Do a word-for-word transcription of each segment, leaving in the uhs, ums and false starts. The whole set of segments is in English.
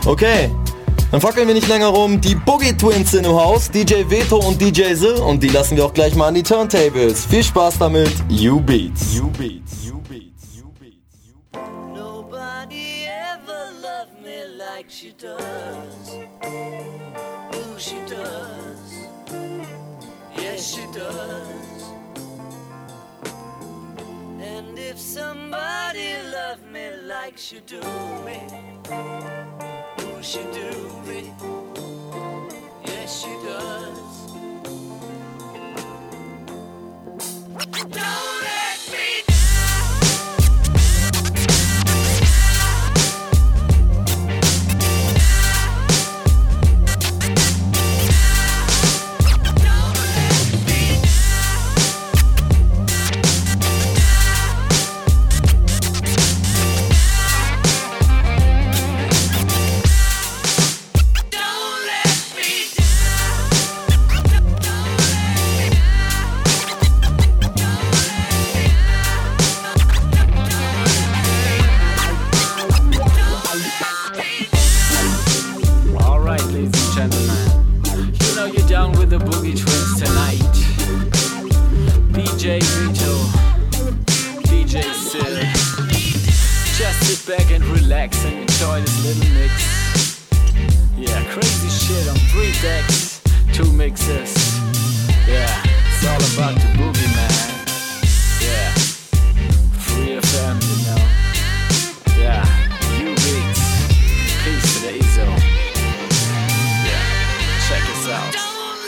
Okay, dann fackeln wir nicht länger rum. Die Boogie Twins sind im Haus, D J Veto und D J Zill, und die lassen wir auch gleich mal an die Turntables. Viel Spaß damit, U-Beats. U-Beats. U-Beats. U-Beats. Nobody ever loved me like she does. Ooh, she does. Yes, she does. And if somebody loved me like she do me, ooh, she do me. Yes, she does. Don't let me back and relax and enjoy this little mix. Yeah, crazy shit on three decks, two mixes. Yeah, it's all about the boogie, man. Yeah, Free F M, you know. Yeah, U-Beats, peace to the E Z O. Yeah, check us out.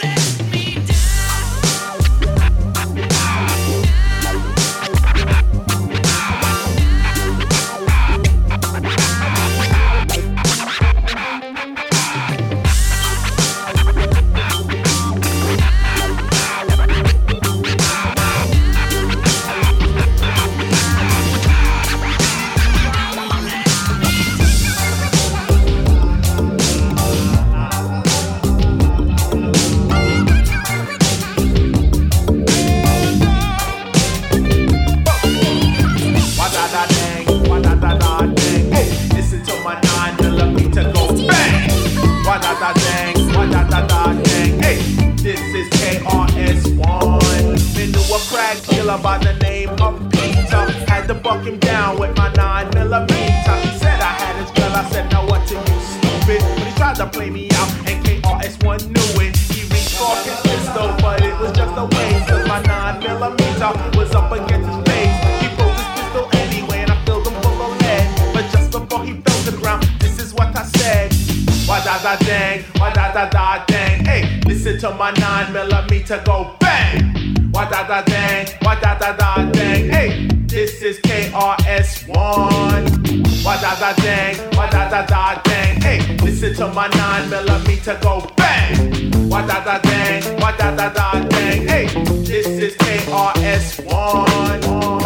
By the name of Peter, had to buck him down with my nine millimeter. He said I had his girl, I said, now what to you, stupid? But he tried to play me out, and K R S One knew it. He reached for his pistol, but it was just a waste, cause my nine millimeter was up against his face. He broke his pistol anyway, and I filled him full of lead. But just before he fell to the ground, this is what I said. Why da da dang, why da da da dang. Hey, listen to my nine millimeter go bang. Why da da dang, why da da da dang. Hey, this is K R S One. Why da da dang, why da da da dang. Hey, listen to my nine millimeter go bang. Why da da dang, why da da da dang. Hey, this is K R S One.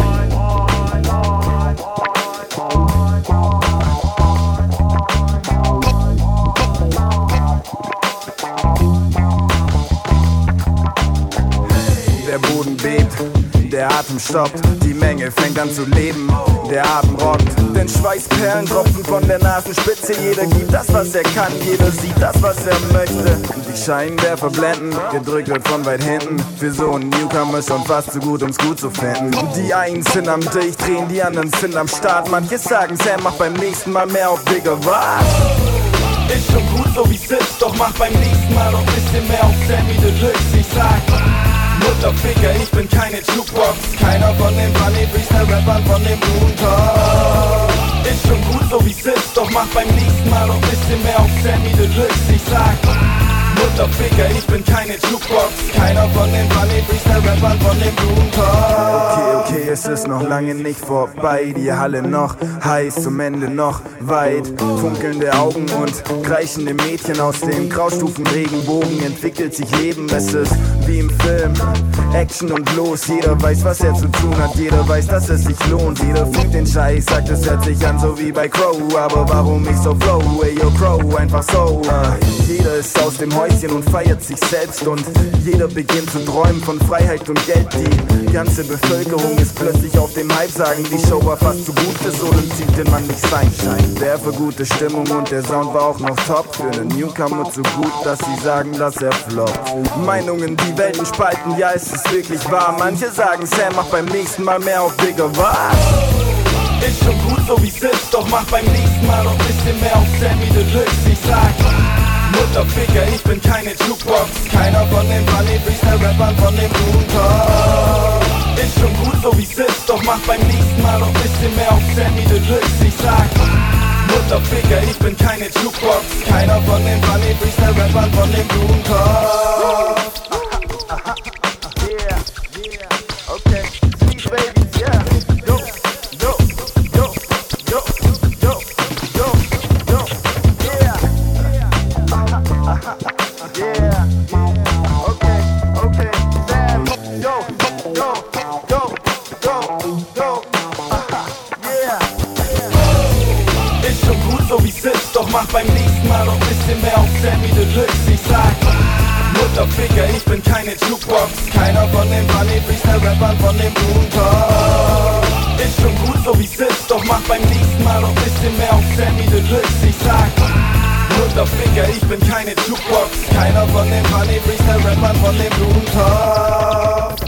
Der Boden bebt, der Atem stoppt, die Menge fängt an zu leben, der Atem rockt, denn Schweißperlen tropfen von der Nasenspitze, jeder gibt das, was er kann, jeder sieht das, was er möchte. Die Scheinwerfer blenden, gedrückt wird von weit hinten, für so einen Newcomer schon fast zu gut, um's gut zu finden. Die einen sind am Durchdrehen, die anderen sind am Start, manche sagen, Sam, mach beim nächsten Mal mehr auf Bigger, was? Ist schon gut, so wie's ist, doch mach beim nächsten Mal noch bisschen mehr auf Sammy Deluxe, ich sag Mutterficker, ich bin keine Jukebox, keiner von den Funny Freestyle-Rappern von dem Moon Talk. Ist schon gut, so wie's ist, doch mach beim nächsten Mal noch bisschen mehr auf Sammy Deluxe, ich sag Mutterficker, ich bin keine Jukebox, keiner von den Funny Freestyle-Rappern von dem Moon Talk. Okay, okay, es ist noch lange nicht vorbei, die Halle noch heiß, zum Ende noch weit. Funkelnde Augen und kreischende Mädchen aus dem Graustufenregenbogen entwickelt sich Leben, es ist wie im Film, Action und los, jeder weiß, was er zu tun hat, jeder weiß, dass es sich lohnt, jeder fühlt den Scheiß, sagt, es hört sich an so wie bei Crow, aber warum ich so flow, ey yo Crow, einfach so, uh, jeder ist aus dem Häuschen bisschen und feiert sich selbst. Und jeder beginnt zu träumen von Freiheit und Geld. Die ganze Bevölkerung ist plötzlich auf dem Hype, sagen, die Show war fast zu gut für so einen Typ, den man nicht sein scheint. Der für gute Stimmung und der Sound war auch noch top. Für einen Newcomer zu gut, dass sie sagen, dass er floppt. Meinungen, die Welten spalten, ja, es ist wirklich wahr. Manche sagen, Sam macht beim nächsten Mal mehr auf Bigger, was? Ist schon gut, so wie's ist, doch mach beim nächsten Mal noch bisschen mehr auf Sammy Deluxe. Ich sag, Mutterficker, ich bin keine Jukebox. Keiner von den Bunny Freestyle-Rappern von dem Blumentopf. Ist schon gut, so wie's ist, doch mach beim nächsten Mal noch bisschen mehr auf Sammy Deluxe. Ich sag, Mutterficker, ich bin keine Jukebox. Keiner von den Bunny Freestyle-Rappern von dem Blumentopf. Yeah, yeah, okay, these babies, yeah. Mach beim nächsten Mal noch bisschen mehr auf Sammy Deluxe. Ich sag, Mutterficker, ich bin keine Jukebox. Keiner von den Bunny Freestyle-Rappern von dem Blumentopf. Ist schon gut, so wie's ist, doch mach beim nächsten Mal noch bisschen mehr auf Sammy Deluxe. Ich sag, Mutterficker, ich bin keine Jukebox. Keiner von den Bunny Freestyle-Rappern von dem Blumentopf.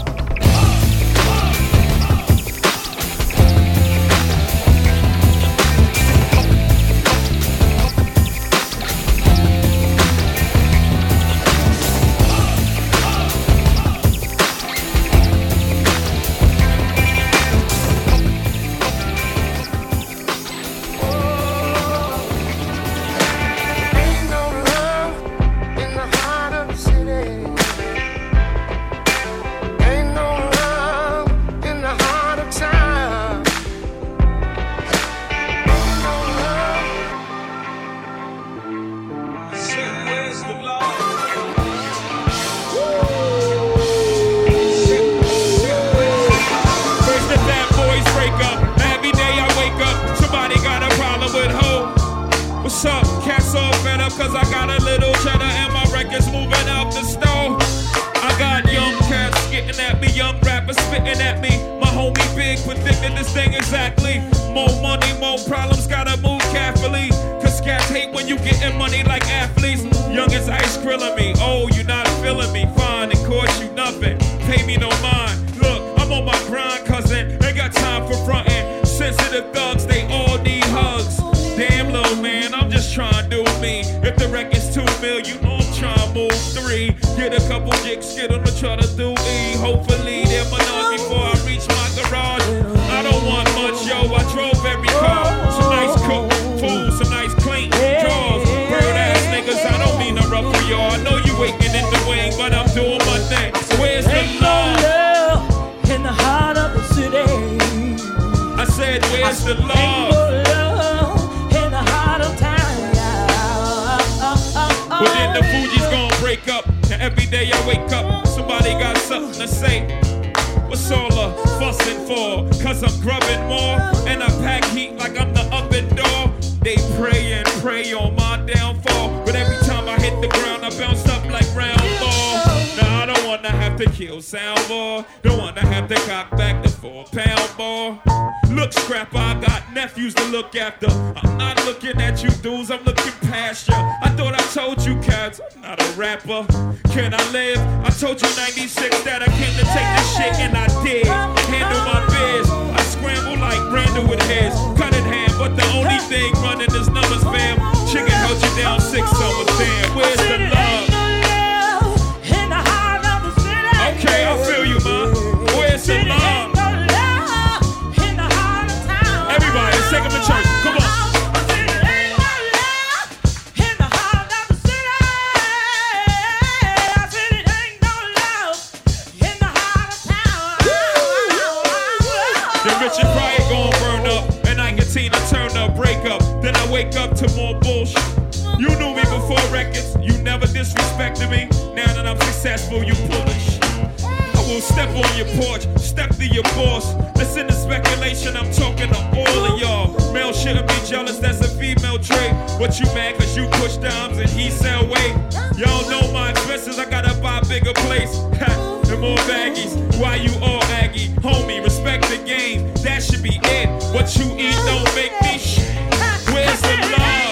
Disrespecting me, now that I'm successful, you pull the shit. I will step on your porch, step to your boss. Listen to speculation, I'm talking to all of y'all. Male shouldn't be jealous, that's a female trait. What you mad cause you push dimes and he sell weight? Y'all know my expenses, I gotta buy bigger plates. And more baggies, why you all aggy? Homie, respect the game, that should be it. What you eat don't make me sh**. Where's the love?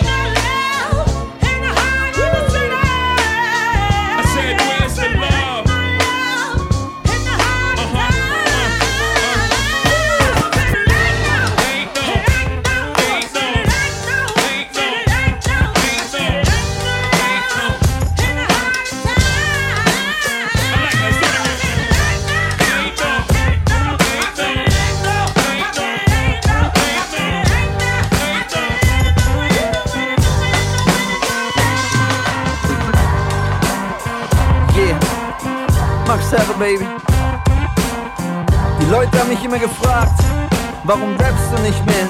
I said, where's the love? Max Baby. Die Leute haben mich immer gefragt, warum rappst du nicht mehr?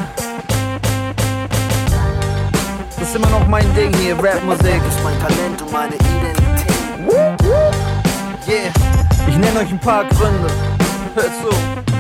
Das ist immer noch mein Ding hier, Rapmusik. Rap ist mein Talent und meine Identität. Yeah, ich nenne euch ein paar Gründe. Hört zu.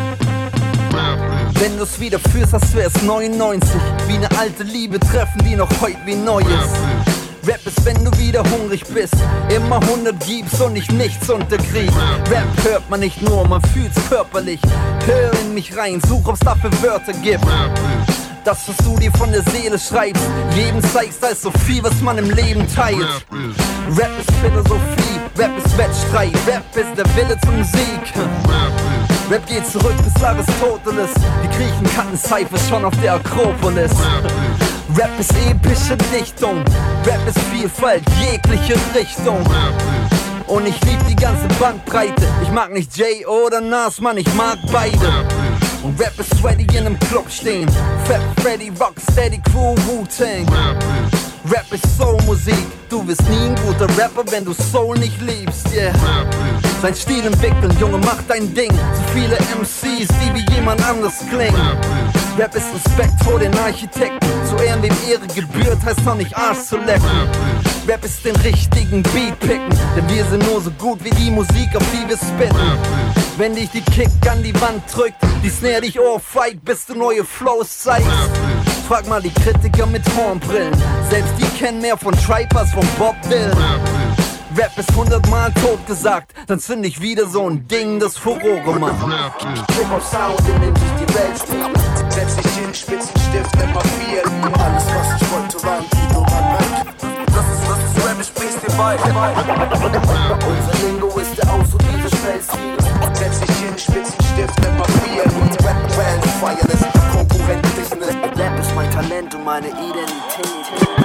Wenn du's wieder fühlst, als wär's neunundneunzig. Wie eine alte Liebe treffen, die noch heut wie neu ist. Rap ist, wenn du wieder hungrig bist, immer hundert gibst und nicht nichts unterkriegst. Rap hört man nicht nur, man fühlt's körperlich. Hör in mich rein, such, ob's dafür Wörter gibt. Das, was du dir von der Seele schreibst, jedem zeigst, da ist so viel, was man im Leben teilt. Rap ist Philosophie, Rap ist Wettstreit, Rap ist der Wille zum Sieg. Rap geht zurück bis Aristoteles, die Griechen kannten Cypher schon auf der Akropolis. Rap ist epische Dichtung, Rap ist Vielfalt, jegliche Richtung. Und ich lieb die ganze Bandbreite, ich mag nicht Jay oder Nas, Mann, ich mag beide. Und Rap ist ready in einem Club stehen, Fat Freddy, Rocksteady, Crew, Wu-Tang. Rap ist Soul-Musik, du wirst nie ein guter Rapper, wenn du Soul nicht liebst, yeah. Sein Stil entwickeln, Junge, mach dein Ding. Zu viele M Cs, die wie jemand anders klingen. Rap ist Respekt vor den Architekten. Zu Ehren, wem Ehre gebührt, heißt noch nicht Arsch zu lecken. Rap ist den richtigen Beat picken, denn wir sind nur so gut wie die Musik, auf die wir spitten. Wenn dich die Kick an die Wand drückt, die Snare dich ohrfeigt, bis du neue Flows zeigst. Frag mal die Kritiker mit Hornbrillen, selbst die kennen mehr von Tribe als von Bob Dylan. Rap ist hundertmal tot gesagt, dann zünd ich wieder so ein Ding, das Furore macht. Hip-Hop-Sound, in dem sich die Welt spielt. Setz dich hin, Spitzenstift, immer viel. Alles, was ich wollte, war ein Titel, Mann, weg. Das ist, das ist Rap, ich sprich's dir bei. Unser Lingo ist der Aus- und diese Schnellstil. Setz dich hin, Spitzenstift, immer viel. Und Rap-Brand, feiern ist Konkurrent, Business. Rap ist mein Talent und meine Identität.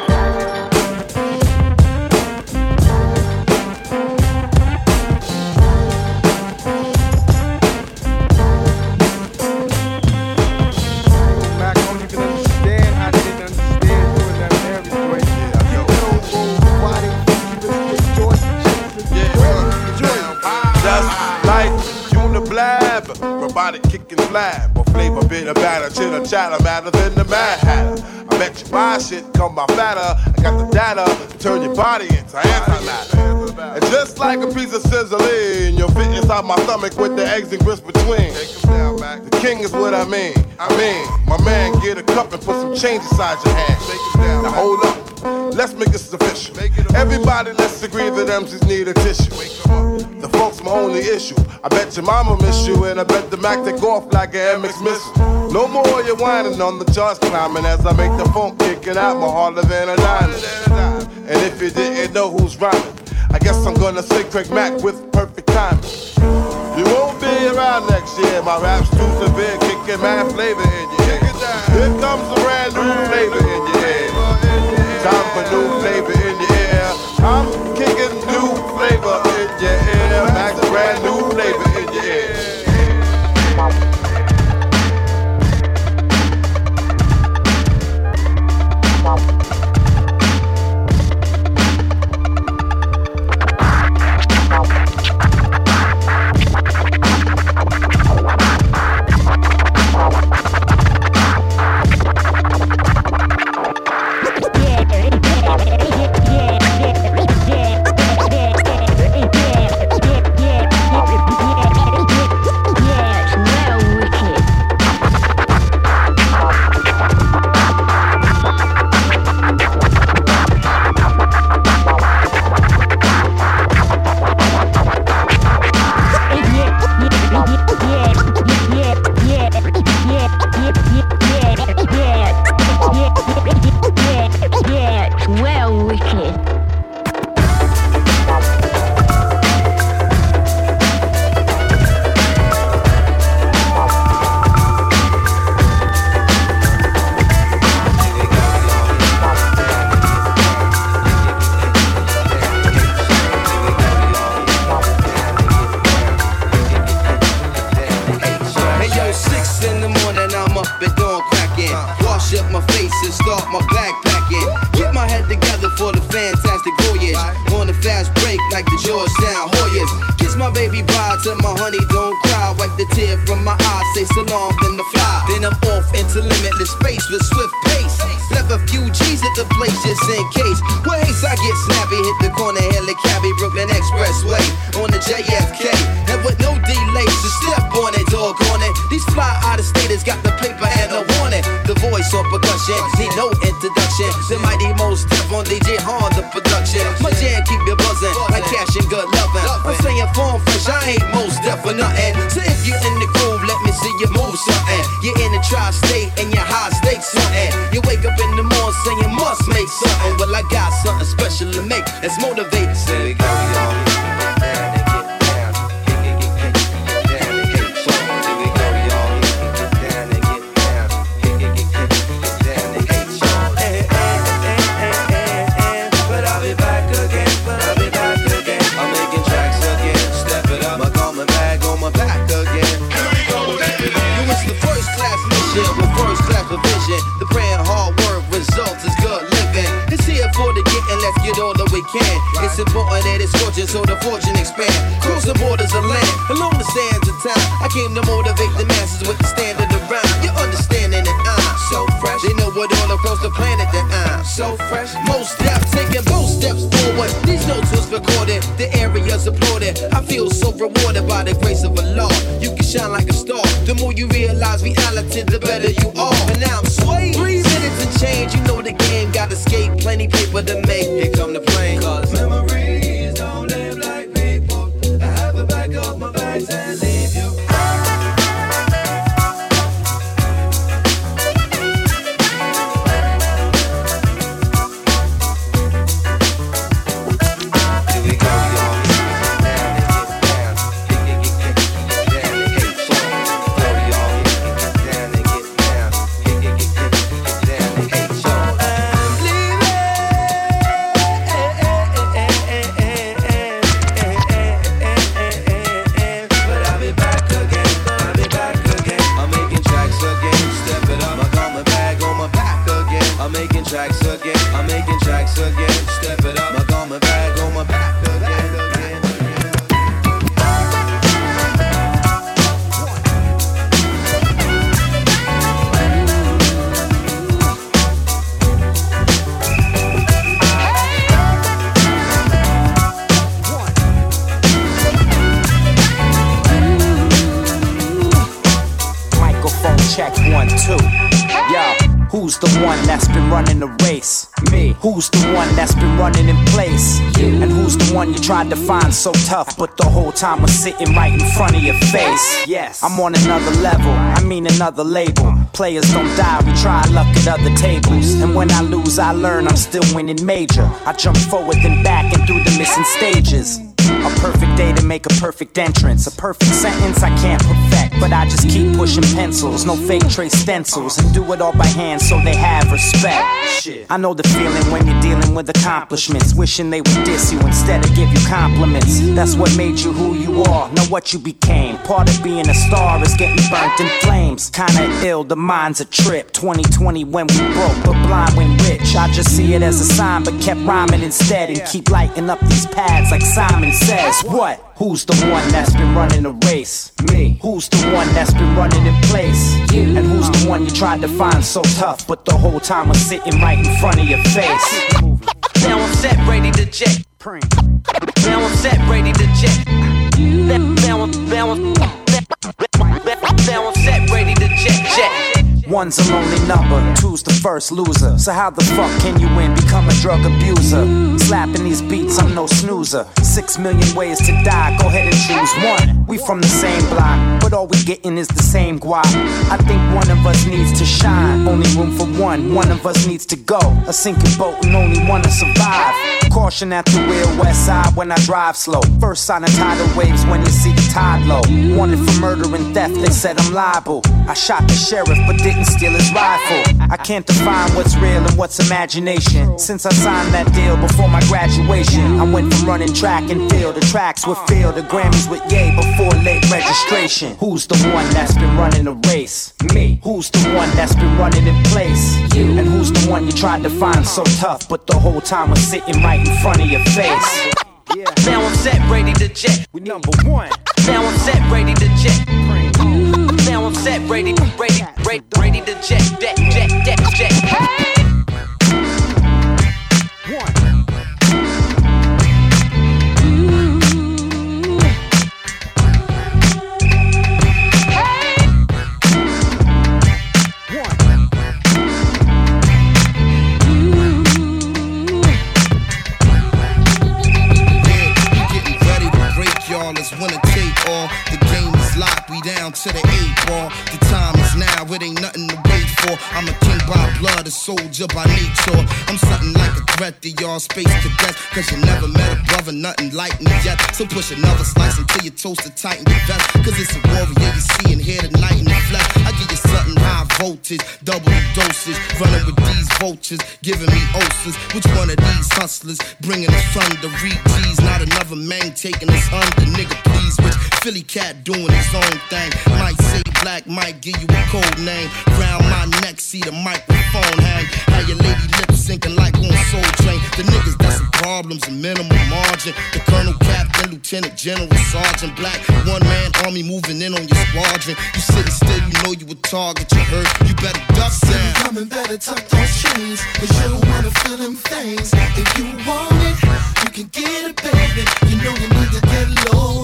Robotic kicking flab, or flavor bit of batter, chitter chatter, madder than the Mad Hatter. I bet you buy shit, come by fatter. I got the data to turn your body into antimatter. And just like a piece of sizzling, you'll fit inside my stomach with the eggs and grits between. The king is what I mean. I mean, my man, get a cup and put some change inside your hand. Now hold up, let's make this official. Everybody, let's agree that M Cs need a tissue. The folks my only issue. I bet your mama miss you, and I bet the Mac take off like an M X missile. No more you whining on the charts climbing as I make the funk kicking out more harder than a diamond. And if you didn't know who's rhyming, I guess I'm gonna say Craig Mack with perfect timing. You won't be around next year. My rap's too severe, kicking mad flavor in your ear. Here comes a brand new flavor in your ear. Time for new flavor in your ear. I'm kicking new flavor in your ear. Max, brand new flavor in your ear. Yeah. like the Georgetown Hoyas. Kiss my baby bye, tell my honey don't cry. Wipe the tear from my eye, say so long, then the fly. Then I'm off into limitless space with swift pace. Left a few G's at the place just in case. Well, haste I get snappy, hit the corner, Helicabby, Brooklyn Expressway on the J F K. And with no delays, to step on it, dog on it. These fly out-of-staters got the paper and the warning. The voice on percussion, need no introduction. The mighty most deaf on D J Hard, the production. My jam keep you buzzing, like cash and good loving. I'm saying form fresh, I ain't most deaf for nothing. So if you're in the groove, let me see you move something. You're in the tri-state and you're high stakes something. You wake up in the morning saying you must make something. Well, I got something special to make. Let's motivate. Say, go, y'all. With first class provision, the praying hard work results is good living. It's here for the getting, let's get all that we can. It's important that it's fortune, so the fortune expand. Cross the borders of land, along the sands of time. I came to motivate the masses with the standard of rhyme. You're understanding that I'm so fresh. They know what all across the planet that I'm so fresh. Most steps, taking both steps forward. These notes was recorded, the area's applauded. I feel so rewarded by the grace of Allah. You can shine like a star. The more you realize reality, the better you are. And now I'm swayed. Three minutes and change, you know the game. Got escape, plenty paper to make. Here come the plane. Cause memories don't live like people. I have to back up my bags and leave you. Tracks again, I'm making tracks again. Step it up, my garment bag on my back again, again, again. Microphone check one, two. Yo. Who's the one that's been running the race? Me. Who's the one that's been running in place? You. And who's the one you tried to find so tough, but the whole time was sitting right in front of your face? Yes. I'm on another level, I mean another label. Players don't die, we try luck at other tables. And when I lose, I learn I'm still winning major. I jump forward and back and through the missing stages. A perfect day to make a perfect entrance. A perfect sentence I can't perfect, but I just keep pushing pencils. No fake trace stencils, and do it all by hand so they have respect. I know the feeling when you're dealing with accomplishments, wishing they would diss you instead of give you compliments. That's what made you who you are, know what you became. Part of being a star is getting burnt in flames. Kinda ill, the mind's a trip. Twenty twenty when we broke, but blind when rich. I just see it as a sign, but kept rhyming instead. And keep lighting up these pads like Simon says. What? Who's the one that's been running the race? Me. Who's the one that's been running in place? You. And who's the one you tried to find so tough, but the whole time was sitting right in front of your face? Now I'm set, ready to jet. Now I'm set, ready to jet. Now I'm, now I'm, now I'm set, ready to jet, jet. One's a lonely number, two's the first loser. So how the fuck can you win? Become a drug abuser. Slapping these beats, I'm no snoozer. Six million ways to die, go ahead and choose one. We from the same block, but all we getting is the same guap. I think one of us needs to shine, only room for one. One of us needs to go, a sinking boat and only one to survive. Caution at the wheel, west side when I drive slow. First sign of tidal waves when you see the tide low. Wanted for murder and theft, they said I'm liable. I shot the sheriff but didn't steal his rifle. I can't define what's real and what's imagination. Since I signed that deal before my graduation, I went from running track and field. The tracks were filled, the Grammys with yay before late registration. Who's the one that's been running a race? Me. Who's the one that's been running in place? You. And who's the one you tried to find so tough, but the whole time was sitting right in front of your face? Now I'm set, ready to jet. We number one. Now I'm set, ready to jet. Now I'm set, ready, ready, ready, ready to jet, jet, jet, jet, jet. Hey! One. Winner take all, the game is locked, we down to the eight ball. The time is now, it ain't nothing to wait for. I'm a king by blood, a soldier by nature. I'm something like a threat to y'all space cadets, cause you never met a brother, nothing like me yet. So push another slice until you toast the tighten your vest, cause it's a warrior you see and hear tonight in the flesh. I give you something high voltage, double the dosage, running with these vultures, giving me ulcers. Which one of these hustlers bringing us from the reap G's? Not another man taking us under, nigga. Please, which Philly cat doing his own thing. Might say black, might give you a code name. Round my neck, see the microphone hang. How your lady lip syncing like on Soul Train. The niggas that's some problems, a minimum margin. The colonel, captain, lieutenant, general, sergeant, black. One man army moving in on your squadron. You sitting still, you know you a target. You heard, you better duck down. Coming, better tuck those chains, cause you don't wanna feel them things. If you want it, you can get it, baby. You know you need to get low.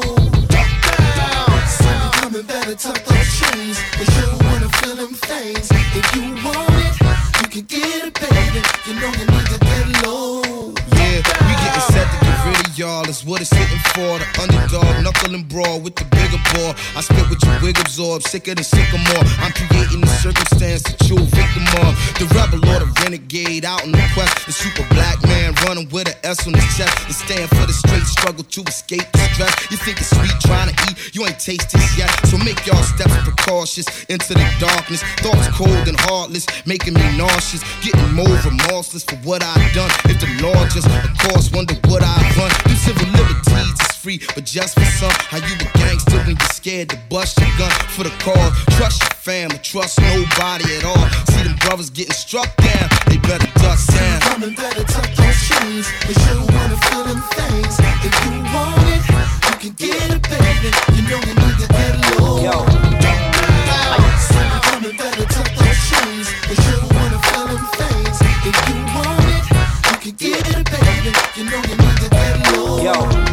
Better tuck those chains, cause you don't wanna feel them things. If you want it, you can get it, baby. You know you need to get low. Yeah, we getting set to get rid of y'all, is what it's hitting for. The underdog, knuckle and brawl with the bigger ball. I spit with your wig absorbed, sicker than sycamore. I'm creating the circumstance that you're a victim of. The rebel or the renegade out in the quest. The super black man running with an S on his chest. And stand for the straight struggle to escape the stress. You think it's sweet trying to eat, you ain't tasted this yet. So make y'all steps precautious into the darkness. Thoughts cold and heartless, making me nauseous. Getting more remorseless for what I've done. If the law just, of course, wonder what I've run. Them civil liberties is free, but just for some. How you a gangster when you're scared to bust your gun for the cause? Trust your fam, or trust nobody at all. See them brothers getting struck down, they better duck down. Coming, better tuck those chains, cause you don't wanna feel them things. If you want it, you can get it, baby. You know you need to get low. Yo. Coming, better tuck those chains, cause you don't wanna feel them things. If you want it, you can get it, baby. You know you need to get low. Yo.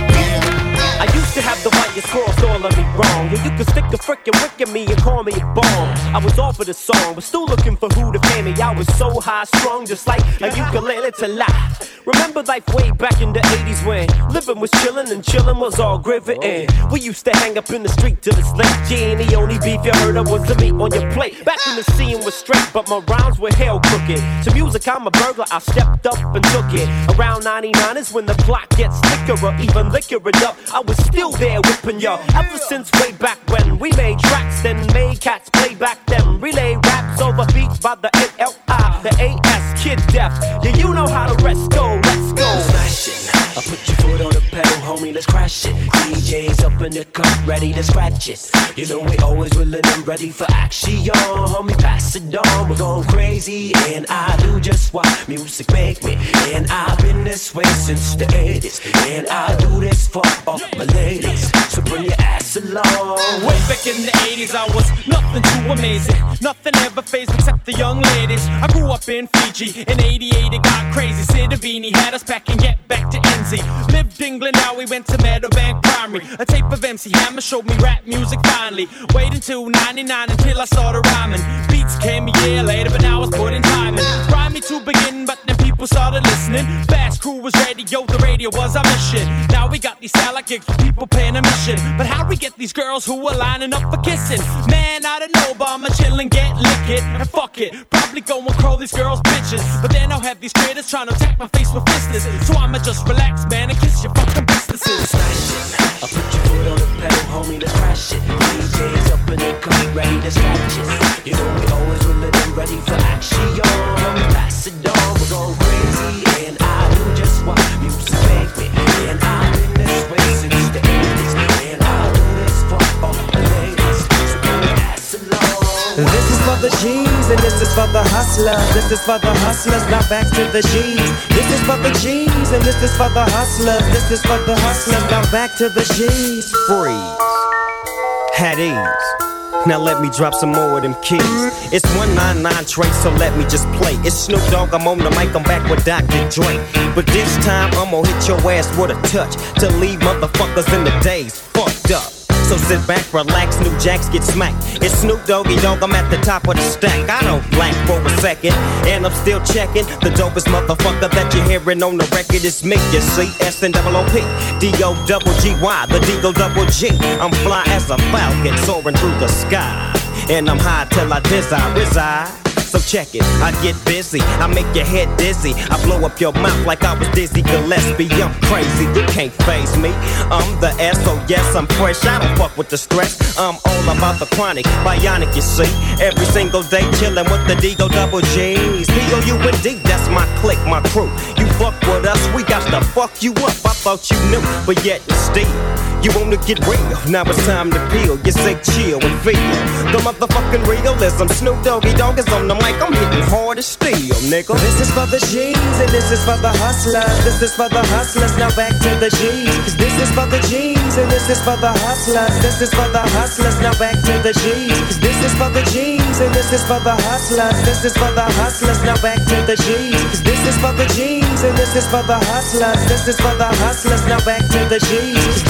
I used to have the whitest crossed all of me wrong. Yeah, you could stick a frickin' wick in me and call me a bomb. I was off of the song, but still looking for who to pay me. I was so high strung, just like a ukulele to lie. Remember life way back in the eighties when living was chillin' and chillin' was all grivet in. We used to hang up in the street till it's late. G and the only beef you heard of was the meat on your plate. Back when the scene was straight, but my rhymes were hell crooked. To music, I'm a burglar, I stepped up and took it. Around ninety-nine is when the plot gets thicker, or even liquor it up. I was still there whipping y'all. Ever since way back when we made tracks, then made cats play back them. Relay raps over beats by the A L I, the A S, Kid Def. Yeah, you know how the rest go. Let's go. Smash it. I put your foot on the pedal, homie, let's crash it. D Js up in the cut, ready to scratch it. You know we always willing and ready for action, homie, pass it on. We're going crazy, and I do just what music make me. And I've been this way since the eighties, and I do this for all my ladies. So bring your ass along. Way back in the eighties, I was nothing too amazing. Nothing ever phased except the young ladies. I grew up in Fiji. In eighty-eight, it got crazy. Sidavini had us back and get back to N Z. Lived England, now we went to Meadowbank Primary. A tape of M C Hammer showed me rap music finally. Wait until ninety-nine until I started rhyming. Beats came a year later, but now I was putting time in. Rhyme me to begin, but then people started listening. Fast Crew was ready, yo, the radio was our mission. Now we got these salad gigs for people paying a mission. But how we get these girls who are lining up for kissing? Man, I don't know, but I'ma chill and get licked. And fuck it, probably go and call these girls bitches. But then I'll have these critters trying to attack my face with fists. So I'ma just relax, man, and kiss your fucking businesses. Smash it. I put your foot on the pedal, homie, let's crash it. D Js up in the cut, ready to scratch it. You know we always willing and ready for action, yo. Pass it on, we're going crazy, and I do just what music make me. And I've been this way since the eighties, and I do this for all the ladies. So bring your ass along. This is for the G's and this is for the hustlers. This is for the hustlers, now back to the G's. This is for the G's and this is for the hustlers. This is for the hustlers, now back to the G's. Freeze. Had ease. Now let me drop some more of them keys. It's one nine nine Trace, so let me just play. It's Snoop Dogg, I'm on the mic, I'm back with Doctor Dre. But this time I'm gonna hit your ass with a touch to leave motherfuckers in the days fucked up. So sit back, relax, new jacks get smacked. It's Snoop Doggy Dogg, I'm at the top of the stack. I don't blank for a second, and I'm still checking. The dopest motherfucker that you're hearing on the record is me. You see, S N O O P, D O double G Y, the D-O double G. I'm fly as a falcon, soaring through the sky. And I'm high till I desire reside. So check it, I get busy, I make your head dizzy, I blow up your mouth like I was Dizzy Gillespie. I'm crazy, you can't faze me. I'm the S, so yes, I'm fresh. I don't fuck with the stress. I'm all about the chronic, bionic, you see. Every single day chillin' with the D O double G's. P O U N D, that's my clique, my crew. You fuck with us, we got to fuck you up. I thought you knew, but yet still you wanna get real. Now it's time to peel. You say chill and feel the motherfucking realism. Snoop Doggy Dogg is on the mic, I'm hitting hard as steel, nigga. This is for the G's and this is for the hustlers. This is for the hustlers, now back to the G's. This is for the G's and this is for the hustlers. This is for the hustlers, now back to the G's. This is for the G's and this is for the hustlers. This is for the hustlers, now back to the G's. This is for the G's and this is for the hustlers. This is for the hustlers, now back to the G's.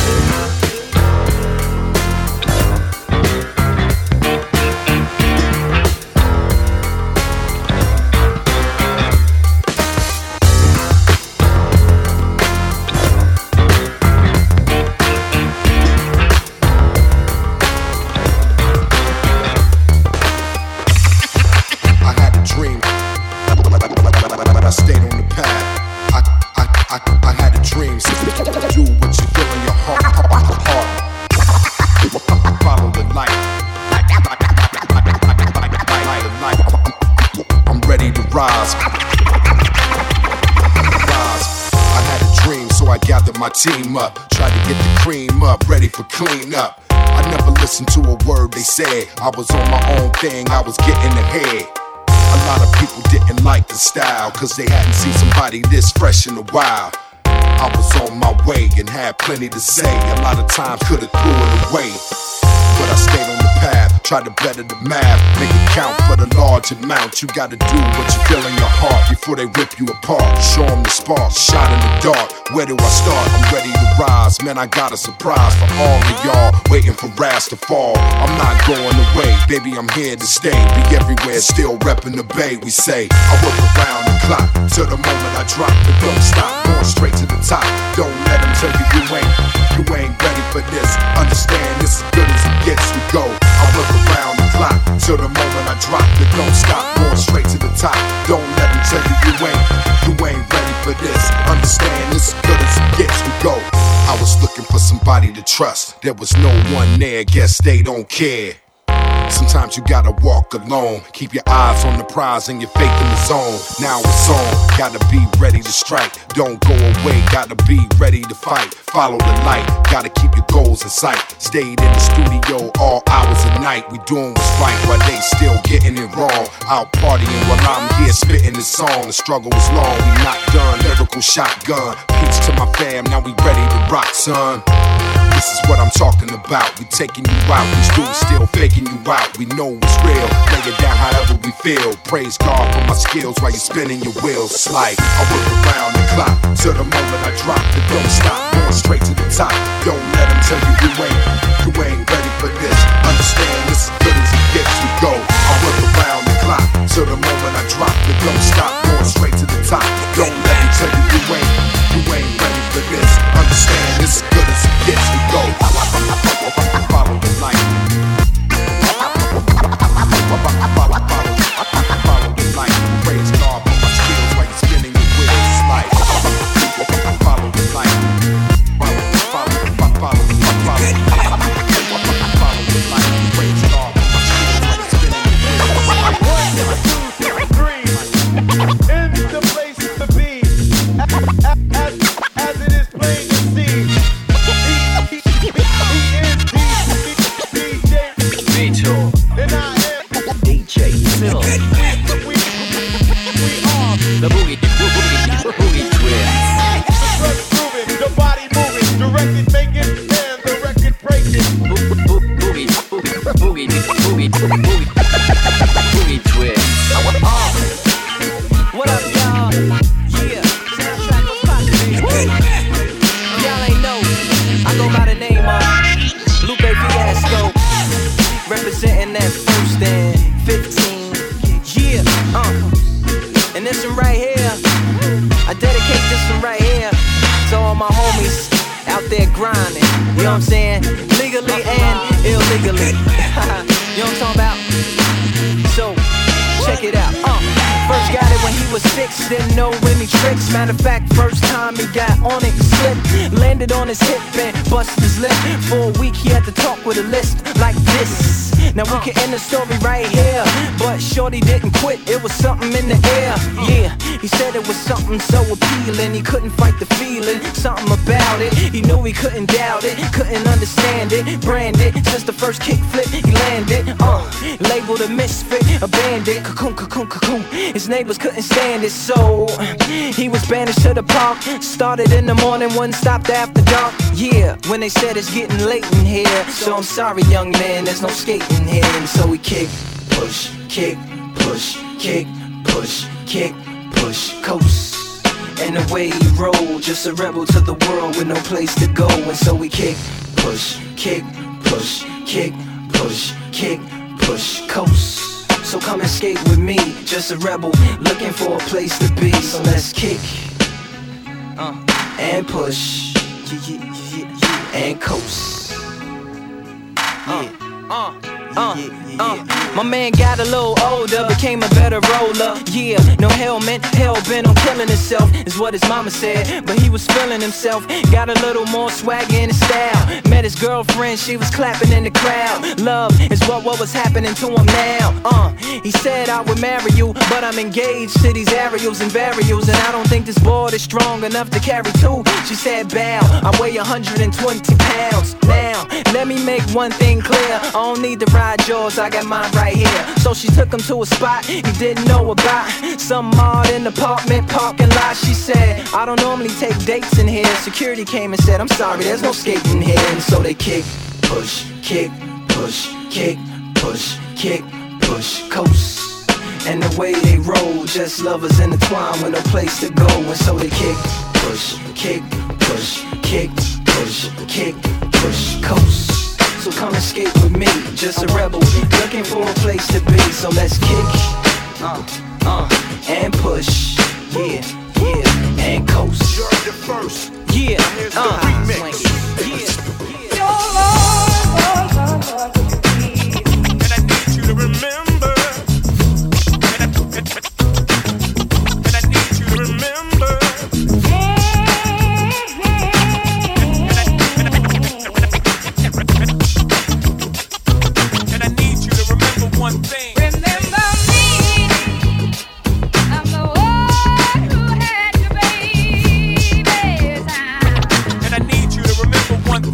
My team up, tried to get the cream up, ready for clean up. I never listened to a word they said. I was on my own thing, I was getting ahead. A lot of people didn't like the style, cause they hadn't seen somebody this fresh in a while. I was on my way and had plenty to say. A lot of times could've threw it away, but I stayed on the path, tried to better the math, make it count for the large amount. You gotta do what you feel in your heart before they rip you apart. Show them the spark, shot in the dark. Where do I start? I'm ready to rise. Man, I got a surprise for all of y'all waiting for wrath to fall. I'm not going away, baby, I'm here to stay. Be everywhere, still reppin' the bay. We say, I work around the clock till the moment I drop, but don't stop, going straight to the top. Don't let them tell you you ain't, you ain't ready for this. Understand this as good as it gets, we go. I work around the clock till the moment I drop, but don't stop, going straight to the top. Don't let them tell you you ain't, you ain't ready for this. Understand this as good as it gets, we go. I was looking for somebody to trust, there was no one there, guess they don't care. Sometimes you gotta walk alone, keep your eyes on the prize and your faith in the zone. Now it's on, gotta be ready to strike. Don't go away, gotta be ready to fight. Follow the light, gotta keep your goals in sight. Stayed in the studio all hours of night. We doing what's right while they still getting it wrong. Out partying while I'm here spitting this song. The struggle was long, we not done. Lyrical shotgun, peace to my fam, now we ready to rock, son. This is what I'm talking about. We taking you out, these dudes still faking you out. We know it's real, lay it down however we feel. Praise God for my skills while you're spinning your wheels. It's like I work around the clock till the moment I drop. But don't stop, going straight to the top. Don't let them tell you you ain't, you ain't ready for this. Understand this as good as it gets, we go. I work around the clock till the moment I drop. But don't stop, going straight to the top. Don't let them tell you you ain't, you ain't ready for this. Understand this as good as it gets, we go. Follow the light. Follow the light. Praise God for my skills while you're spinning your wheels. Like follow the light. Follow, follow, follow, follow, follow. Boogie, boogie, boogie twist. Uh, what up, y'all? Yeah, soundtrack was poppin', baby. Y'all ain't know, I go by the name of Lupe Fiasco, representing that first and fifteen. Yeah, uh, and this one right here, I dedicate this one right here to all my homies out there grinding. You know what I'm saying? Legally and illegally. You know what I'm talking about? So, check it out. Uh, first got it when he was six, didn't know any tricks. Matter of fact, first time he got on it, slipped, landed on his hip and busted his lip. For a week he had to talk with a list like this. Now we can end the story right here, but shorty didn't quit, it was something in the air. Yeah, he said it was something so appealing, he couldn't fight the feeling, something about it. He knew he couldn't doubt it, couldn't understand it. Branded, since the first kick flip he landed. Uh, labeled a misfit, a bandit, cocoon, cocoon, cocoon. His neighbors couldn't stand it, so he was banished to the park. Started in the morning, one stopped after dark. Yeah, when they said it's getting late in here, so I'm sorry young man, there's no skating here. And so we kick, push, kick, push, kick, push, kick, push, coast. And the way he rolled, just a rebel to the world with no place to go. And so we kick, push, kick, push, kick, push, kick, push, coast. So come and skate with me, just a rebel looking for a place to be. So let's kick, uh, and push, and coast. Uh, uh. Uh, uh, my man got a little older, became a better roller. Yeah, no helmet, hell bent on killing himself, is what his mama said. But he was feeling himself, got a little more swag in his style. Met his girlfriend, she was clapping in the crowd. Love is what, what was happening to him now. Uh, he said I would marry you, but I'm engaged to these aerials and varials, and I don't think this board is strong enough to carry two. She said bow, I weigh one hundred twenty pounds. Now, let me make one thing clear, I don't need to ride yours, I got mine right here. So she took him to a spot he didn't know about, some odd in the apartment parking lot. She said, I don't normally take dates in here. Security came and said, I'm sorry, there's no skating here. And so they kick, push, kick, push, kick, push, kick, push, coast. And the way they roll, just lovers intertwined with no place to go. And so they kick, push, kick, push, kick, push, kick, push, coast. So come and skate with me, just a rebel looking for a place to be. So let's kick, uh, uh, and push, yeah, yeah, and coast. You heard it first. Yeah, now here's the uh, remix. Yeah, Your love, love, love, and I need you to remember. And I, and I need you to remember. One thing. Remember me, I'm the one who had your baby's eyes. And I need you to remember one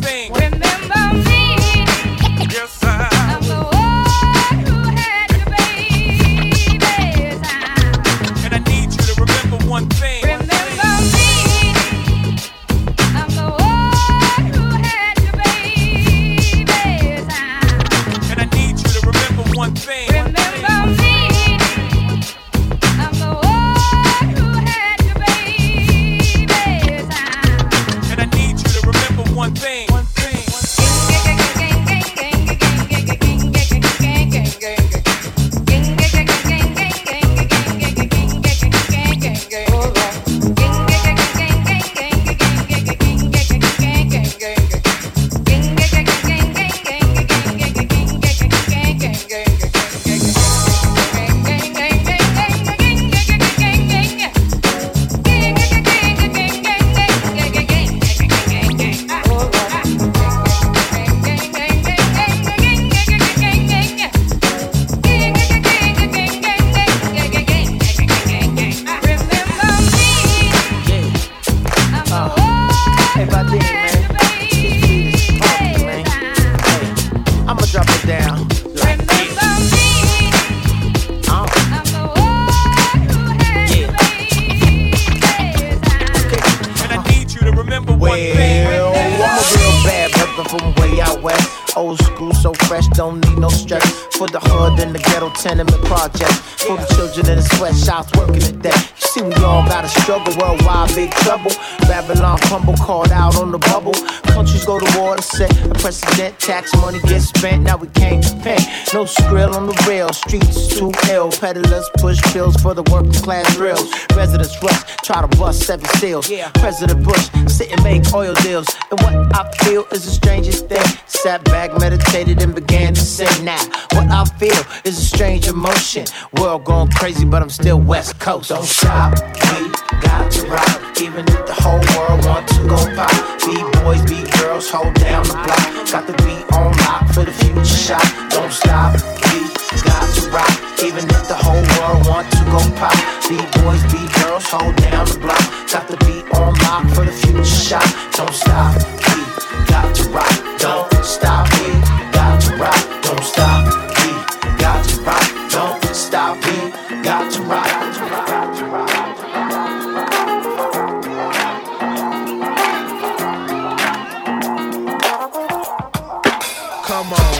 Old school, so fresh, don't need no stress. For the hood and the ghetto tenement project. For the children in the sweatshops working today. You see, we all gotta struggle, worldwide big trouble. Babylon crumble, called out on the bubble. Countries go to war to set a precedent. Tax money gets spent, now we can't repent. No skrill on the rail, streets too ill. Peddlers push pills for the working class drills. Residents rush, try to bust seven seals. President Bush sit and make oil deals. And what I feel is the strangest thing. Sat back, meditated, and began to sing. Now, what I feel is a strange emotion. World going crazy, but I'm still West Coast. Don't stop, we got to rock. Even if the whole world wants to go pop. B-boys, B-girls, hold down the block. Got the beat on lock for the future shot. Don't stop, we got to rock. Even if the whole world wants to go pop. B-boys, B-girls, hold down the block. Got the beat on lock for the future shot. Don't stop, we got to rock. Don't stop, we got to rock. Don't stop, we got to rock. Don't stop, we got to rock. Got to rock. Come on.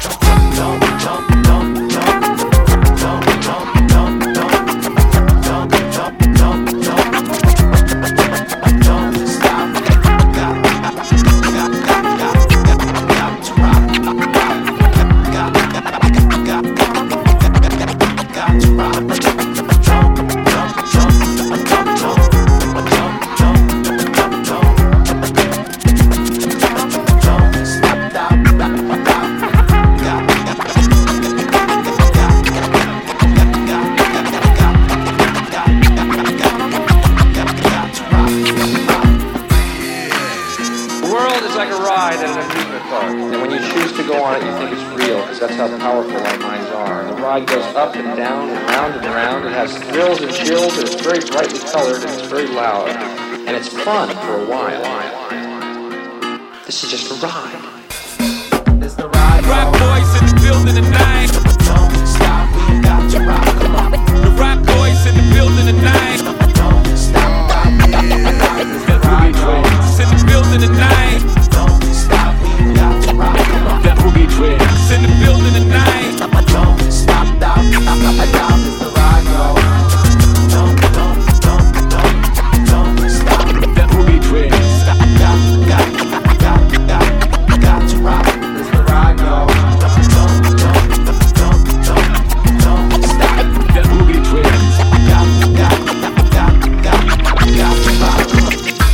That's how powerful our minds are. And the ride goes up and down and round and round. It has thrills and chills, and it's very brightly colored, and it's very loud. And it's fun for a while. This is just a ride. It's the ride. Rap boys in the building tonight. Don't stop, we got to rock. Come on. The rap boys in the building tonight. Don't stop, we got to rock. It's the ride. It's in the building tonight. Don't stop, we got to rock. Come on. That boogie twin. It's in the building tonight. Don't stop, stop, stop, stop. It's the ride, go. Don't, don't, don't, don't, don't stop. That boogie twin. Stop, got, got, got, got, got to rock. It's the ride, go. Don't, don't, don't, don't, don't stop. That boogie twin. Got, got, got, got, got to rock.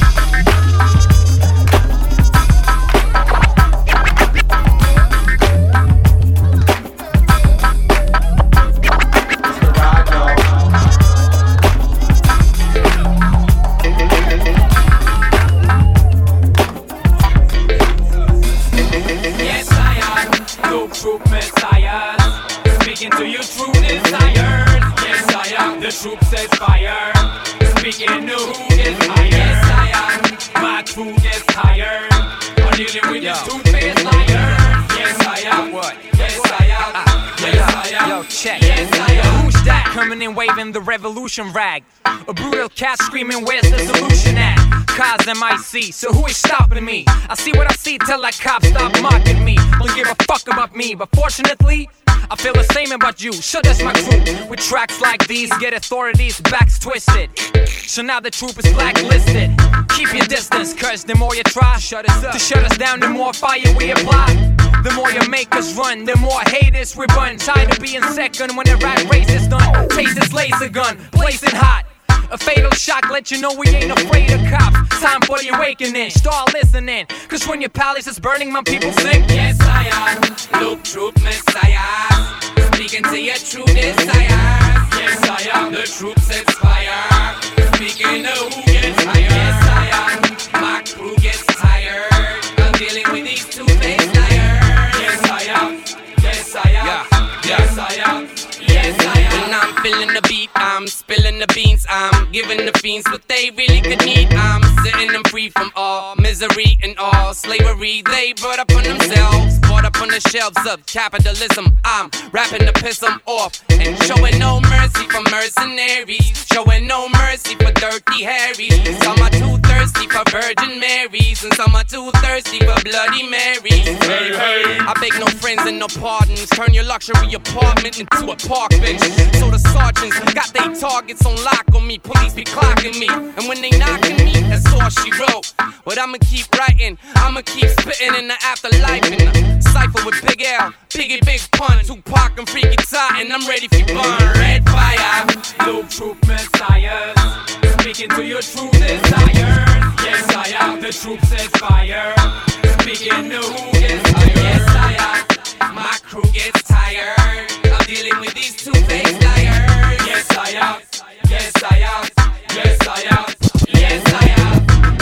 Troop says fire. Speaking to who gets higher. Yes, I am. My crew gets tired. I'm dealing with this two-faced liar. Yes, I am. What? Yes, I am. Yes, I am. Yo, check. Yes, I am. Who's that coming in waving the revolution rag? A brutal cat screaming, where's the solution at? Cause M I C, so who is stopping me? I see what I see, tell that cop stop mocking me. Don't give a fuck about me, but fortunately I feel the same about you, so that's my crew. With tracks like these, get authorities' backs twisted. So now the troop is blacklisted. Keep your distance, cause the more you try shut us up. to shut us down, the more fire we apply. The more you make us run, the more haters we run. Tired of being second when the rat race is done. Taste this laser gun, blazing hot. A fatal shock, let you know we ain't afraid of cops. Time for the awakening, start listening. Cause when your palace is burning, my people sing. Yes, I am. Look, truth, messiah. Speaking to your true desires. Yes, I am. The truth sets fire. Speaking to who gets higher. Yes, I am. My crew gets tired. I'm dealing with these two-faced liars. Yes, I am. Yes, I am. Yes, I am. Yes, I am. When I'm feeling the beat, I'm spilling the beans. I'm giving the fiends what they really could need. I'm setting them free from all misery and all slavery they brought up on themselves. Brought up on the shelves of capitalism. I'm rapping to piss them off. And showing no mercy for mercenaries, showing no mercy for dirty Harrys. Some are too thirsty for Virgin Marys, and some are too thirsty for Bloody Marys. Hey, hey. I beg no friends and no pardons. Turn your luxury apartment into a park bench. So the sergeants got their targets on lock on me. Police be clocking me, and when they knocking me, that's all she wrote. But I'ma keep writing, I'ma keep spitting in the afterlife. In the cypher with Big L, Biggie Big Pun, Tupac and Freaky Ty, and I'm ready for burn. Red fire, blue troop messiahs, speaking to your true desires. Yes, I am the troops as fire. Speaking to who gets tired. Yes, I am. My crew gets tired of dealing with these two-faced liars. Yes, I am. Yes, I am. Yes, I am. Yes, I am.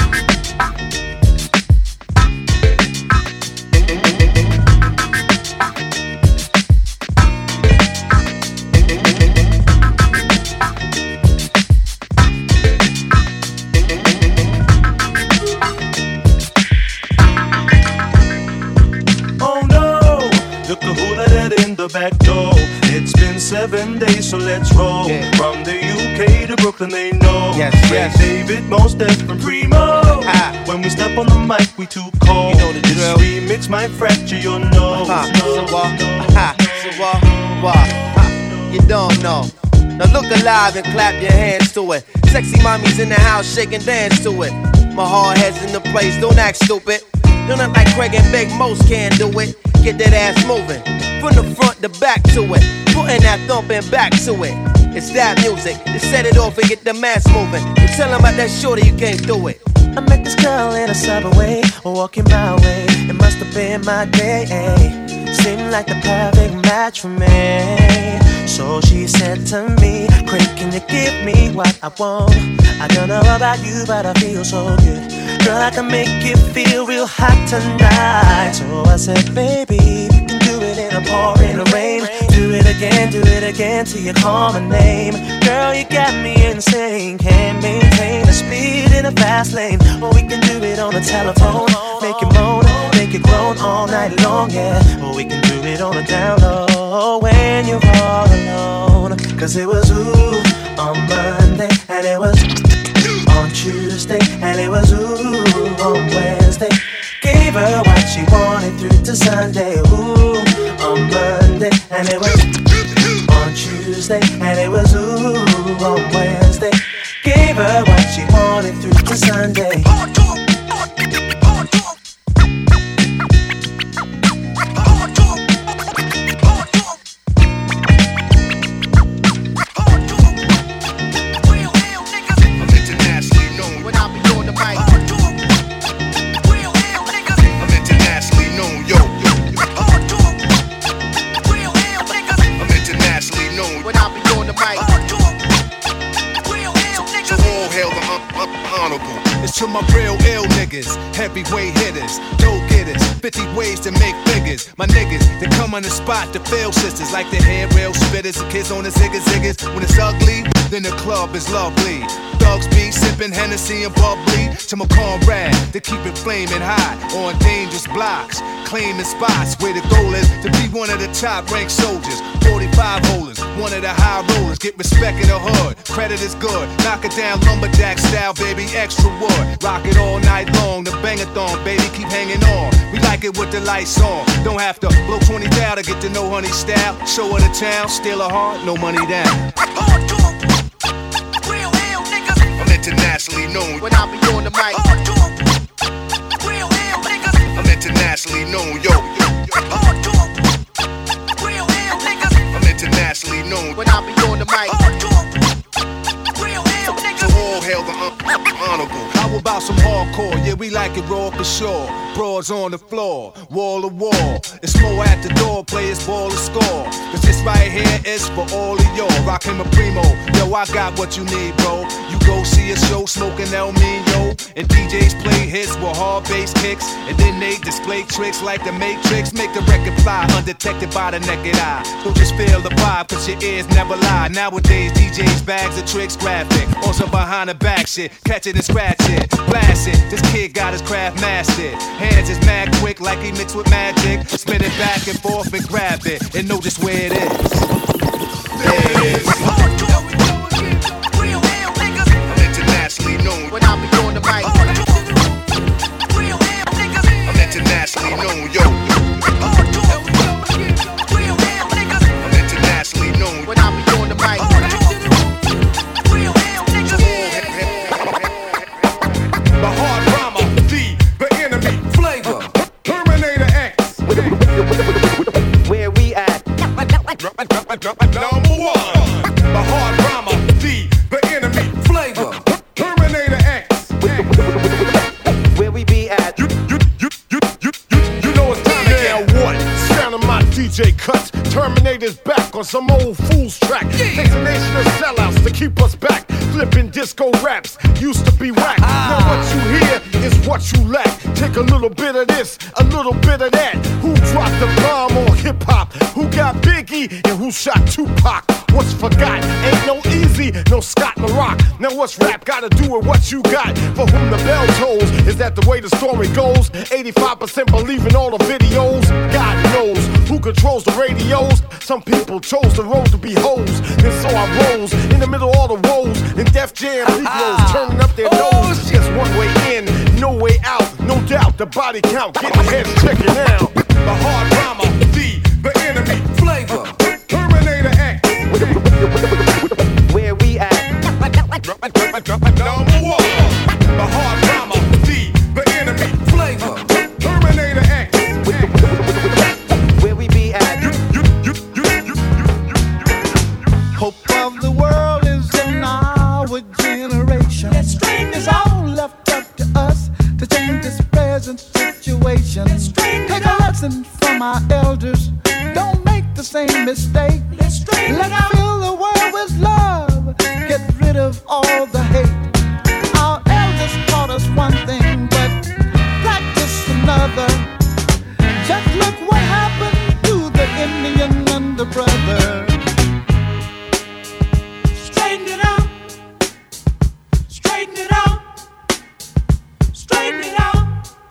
Back door. It's been seven days, so let's roll. Yeah. From the U K to Brooklyn, they know. Yes, yes. David, Mos Def, and Primo. Ah. When we step on the mic, we too cold. You know the drill. This remix might fracture your nose. Uh-huh. No, so, uh, no, uh, so, uh, uh, uh, you don't know. Now look alive and clap your hands to it. Sexy mommies in the house, shake and dance to it. My hard head's in the place, don't act stupid. Don't act like Craig and Big Mos can't do it. Get that ass moving, from the front to back to it. Putting that thumping back to it. It's that music, to set it off and get the mass moving. You tell them about that shorty, you can't do it. I met this girl in a subway, walking my way. It must have been my day. Seemed like the perfect match for me. So she said to me, Craig, can you give me what I want? I don't know about you, but I feel so good. Girl, I can make you feel real hot tonight. So I said, baby, we can do it in a pouring rain. Do it again, do it again till you call my name. Girl, you got me insane. Can't maintain the speed in a fast lane. Or we can do it on the telephone. Make it moan, make it groan all night long, yeah. Or we can do it on the down low when you're all alone. Cause it was ooh on Monday, and it was on Tuesday, and it was ooh on Wednesday. Gave her what she wanted through to Sunday. Ooh on Monday, and it was on Tuesday, and it was ooh on Wednesday. Gave her what she wanted through to Sunday. To my real ill niggas, heavyweight hitters, go-getters, fifty ways to make figures. My niggas, they come on the spot to fail sisters like the hair rail spitters and kids on the ziggas ziggas. When it's ugly, then the club is lovely. Thugs be sipping Hennessy and bubbly. To my comrade, they keep it flaming hot on dangerous blocks, claiming spots where the goal is to be one of the top ranked soldiers. forty-five holders, one of the high rollers, get respect in the hood. Credit is good, knock it down lumberjack style, baby, extra wood. Rock it all night long, the bang-a-thon, baby, keep hanging on. We like it with the lights on. Don't have to blow twenty down to get to know honey style. Show her the town, steal her heart, no money down. I'm internationally known when I be on the mic. I'm internationally known, yo. I'm internationally known when I be on the mic. So all hail the un- honorable. How about some hardcore? Yeah, we like it raw for sure. Broads on the floor, wall to wall. It's more at the door, players ball to score. Cause this right here is for all of y'all. Rockin' my primo, yo, I got what you need, bro. You go see a show smoking El Nino, and D Js play hits with hard bass kicks, and then they display tricks like the Matrix. Make the record fly undetected by the naked eye. Don't just feel the vibe, cause your ears never lie. Nowadays, D Js bags of tricks graphic, on some behind the back shit, catch it and scratch it, blast it. This kid got his craft mastered. Hands is mad quick like he mixed with magic. Spin it back and forth and grab it, and know just where it is. J cuts, Terminator's back on some old fool's track. Takes a nation of sellouts to keep us back. Flipping disco raps used to be whack. Now what you hear is what you lack. Take a little bit of this, a little bit of that. Who dropped the bomb on hip hop? Who got Biggie and who shot Tupac? What's forgotten ain't no easy, no Scott LaRock. Now what's rap gotta do with what you got? For whom the bell tolls, is that the way the story goes? eighty-five percent believe in all the videos. God knows who controls the radios. Some people chose the road to be hoes, and so I rose in the middle of all the woes. And Def Jam Negroes turning up their nose. Just one way in, no way out. No doubt the body count, get your heads checking out. The hard drama, the, the enemy flavor. Terminator X. Where we at? Number one. The hard drama, the, the enemy flavor. Terminator X. Where we be at? Hope of the world is in our generation. It's all left up to us to change this present situation. Take a lesson from our elders. Don't make the same mistake. Let's fill the world with love. Get rid of all the hate. Our elders taught us one thing, but practice another. Just look what happened to the Indian and the brother. Straighten it out. Straighten it out. Straighten it out.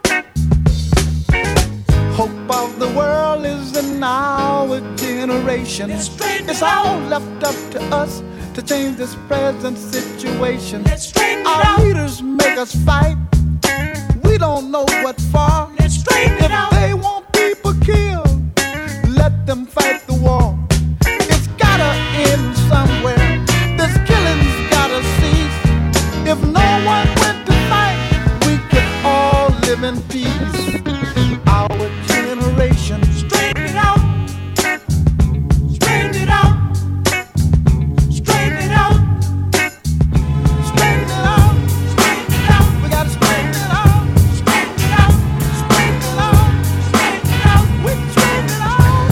Hope of the world is in our generation. It's all left up to us to change this present situation. Our leaders make us fight. We don't know what for. If they want people killed, let them fight the war. It's gotta end somewhere. This killing's gotta cease. If no one went to fight, we could all live in peace. Our generation. Straighten it out. Straighten it out. Straighten it out. Straighten it out. Straighten it out. We gotta straighten it out. Straighten it out. Straighten it out. Straighten it out. We can straighten it out.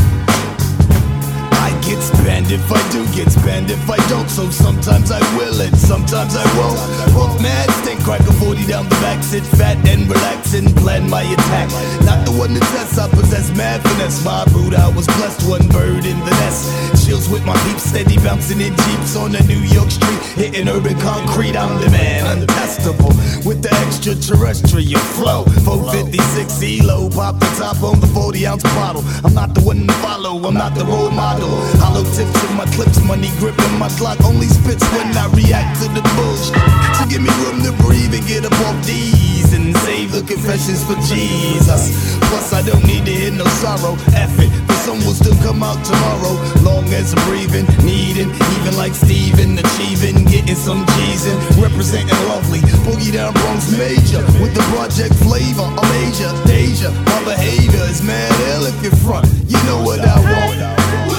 I get spanned if I do get spanned if I don't. So sometimes I will and sometimes I won't. Both mad, stink, crack a forty down the back, sit fat and relax and plan my attack. Not the one to test, I possess mad finesse. My brood, I was blessed, one bird in the nest. Chills with my peeps, steady bouncing in jeeps on the New York street, hitting urban concrete. I'm the man, untestable with the extraterrestrial flow. four fifty-six E low, pop the top on the forty ounce bottle. I'm not the one to follow, I'm not the role model. Hollow tips in my clips, money grip in my clock only spits when I react to the bullshit. So give me room to breathe and get up off these and save the confessions for Jesus. Plus I don't need to hear no sorrow. F it, the sun will still come out tomorrow. Long as I'm breathing, needing, even like Steven, achieving, getting some G's in, representing lovely. Boogie down Bronx major with the project flavor. A major danger, my behavior is mad ill if you're front. You know what I want.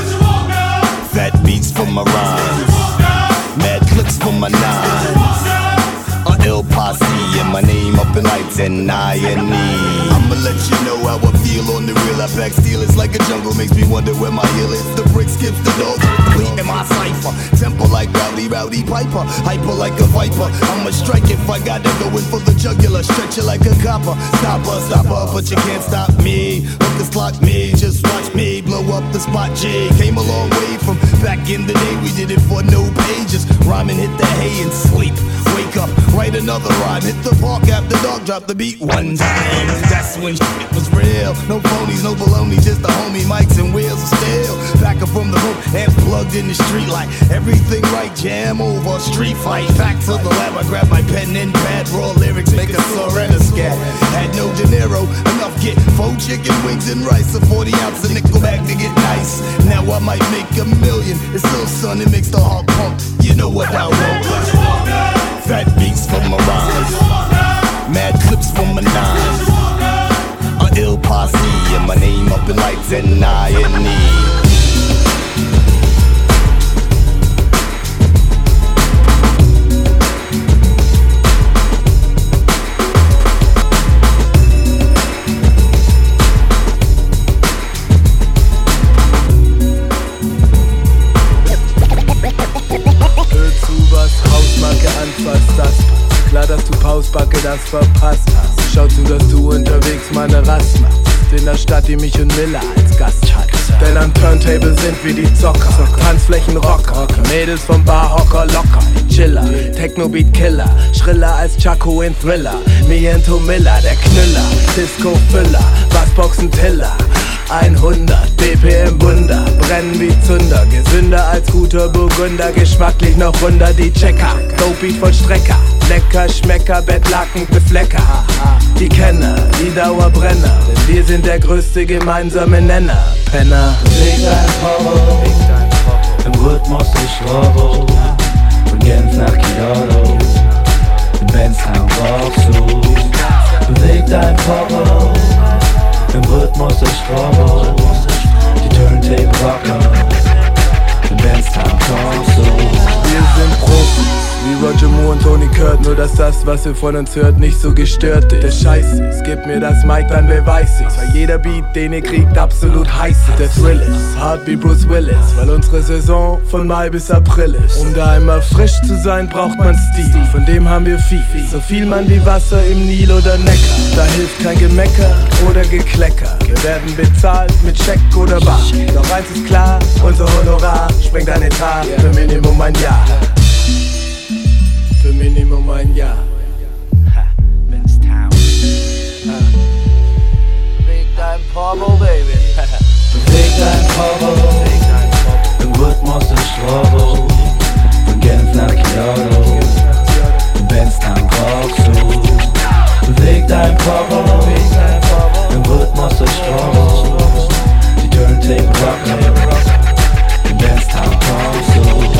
Fat beats for my rhymes, mad clips for my nines. A ill posse and my name up in lights and I and me. I'ma let you know how I feel on the real. I pack steel, it's like a jungle, makes me wonder where my heel is. The brick skips the dog, complete in my cipher. Tempo like Rowdy, Rowdy Piper, hyper like a viper. I'ma strike if I gotta go in for the jugular, stretch it like a copper. Stopper, stopper, but you can't stop me. Hook this clock me, just watch me blow up the spot. G came a long way from back in the day. We did it for no pages. Rhyming, hit the hay and sleep. Wake up, write another rhyme. Hit the park after dark, drop the beat one time. That's when shit was real. No phonies, no baloney, just the homie mics and wheels of steel. Back up from the hook and plugged in the street light. Everything right, jam over, street fight. Back to the lab, I grab my pen and pad. Raw lyrics, make a surrender scat. Had no dinero, enough get four chicken wings and rice. A forty ounce of nickel back to get nice. Now I might make a million. It's still sun, it makes the heart pump. You know what I want. Fat beats for my rhymes, mad clips for my nines. A ill posse and my name up in lights and I and E. das verpasst hast. Schau zu, dass du unterwegs mal ne Rast machst. In der Stadt, die mich und Miller als Gast hat. Denn am Turntable sind wir die Zocker, Tanzflächen Rocker, Mädels vom Barhocker locker, die Chiller, Techno-Beat Killer, schriller als Chaco in Thriller, Miento Miller, der Knüller, Disco-Füller, Bassboxen Tiller. hundert B P M Wunder, brennen wie Zunder, gesünder als guter Burgunder, geschmacklich noch runder die Checker, Dope-Beat voll Strecker, lecker Schmecker, Bettlaken beflecker, die Kenner, die Dauerbrenner, denn wir sind der größte gemeinsame Nenner, Penner. Beweg dein Popo, im Rhythmus ich Robo, von Genf nach Kyoto, in Benstown brauchst du. Beweg dein Popo, im Rhythmus ich Robo, die Turntable Rocker, in Benstown brauchst du. Wir sind Profis, wie Roger Moore und Tony Kurt, nur dass das, was ihr von uns hört, nicht so gestört ist. Der Scheiß ist, gebt mir das Mic, dann beweis ich's, weil jeder Beat, den ihr kriegt, absolut heiß ist. Der Thrill ist, hart wie Bruce Willis, weil unsere Saison von Mai bis April ist. Um da immer frisch zu sein, braucht man Stil, von dem haben wir viel. So viel man wie Wasser im Nil oder Neckar, da hilft kein Gemecker oder Geklecker. Wir werden bezahlt mit Scheck oder Bar, doch eins ist klar, unser Honorar sprengt ein Etat für Minimum ein Jahr. Für Minimum ein Jahr. Ha, Benstown. Beweg dein Popo, baby. Beweg dein Popo, im Rhythmus ich Robo, von Genf nach Kyoto, in Benstown brauchst du. Beweg dein Popo, im Rhythmus ich Robo, die Turntable Rocker, in Benstown brauchst du.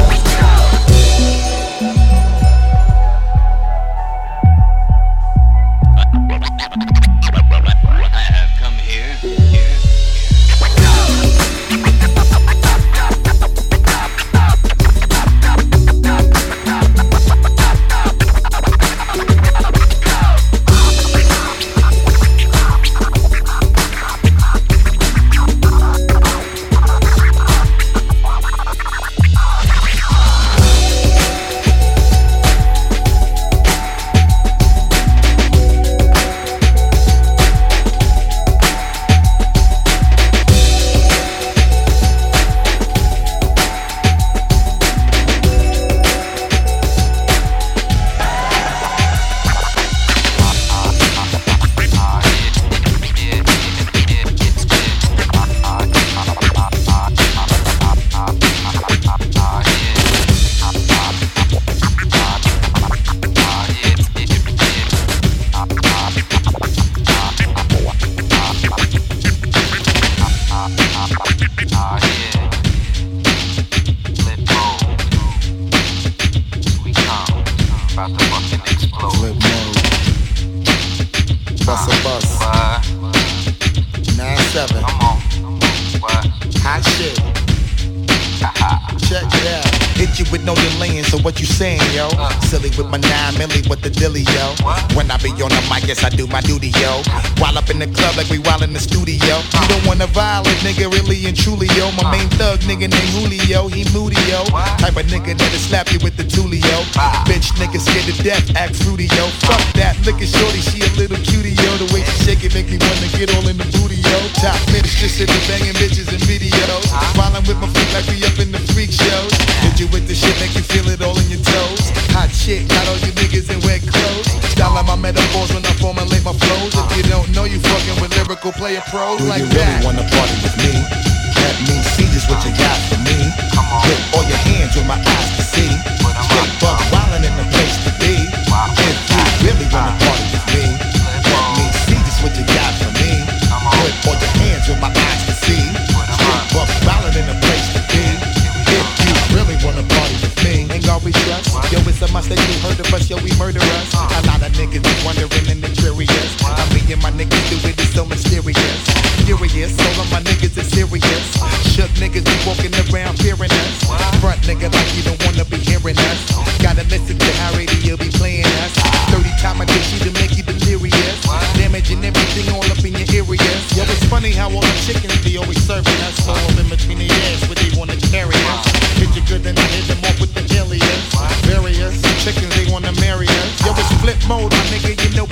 I do my duty, yo. While up in the club like we while in the studio. You don't want a violent nigga, really and truly, yo. My main thug nigga named Julio, he moody, yo. Type of nigga that'll slap you with the tulio. Bitch nigga scared to death, act fruity, yo. Fuck that, look at shorty, she a little cutie, yo. The way she shake it make me wanna get all in the booty, yo. Top minutes just sitting banging bitches and videos. While with my feet like we up in the freak shows. Hit you with the shit, make you feel it all in your toes. Hot shit, got all you niggas in wet clothes. Style like my metaphors when I formulate my flows. If you don't know, you fucking with lyrical player pros Do like you really that. wanna party with me? Let me see just what you got for me. Put all your hands with my eyes to see. Straight buck wildin' in the place to be. If you really wanna party with me, let me see just what you got for me. Put all your hands with my eyes to see. Straight buck wildin' in the place to be. If you really wanna party with me, Ain't God we trust. Yo, it's a must that you heard of us, yo, we murder us. A lot of niggas be wondering and they're curious. I me and my niggas do it, it's so mysterious. Furious, all of my niggas is serious. Shook niggas be walking around fearing us. Front nigga like you don't wanna be hearing us. Gotta listen to how radio be playing us. thirty time a day she to make you delirious. Damaging everything all up in your areas. Yo, it's funny how all the chickens be always serving us. So all in between the ass where they wanna carry us. Hit you good and I hit them off with the alias. Various chickens, they wanna marry us. Yo, it's flip mode, my nigga, you know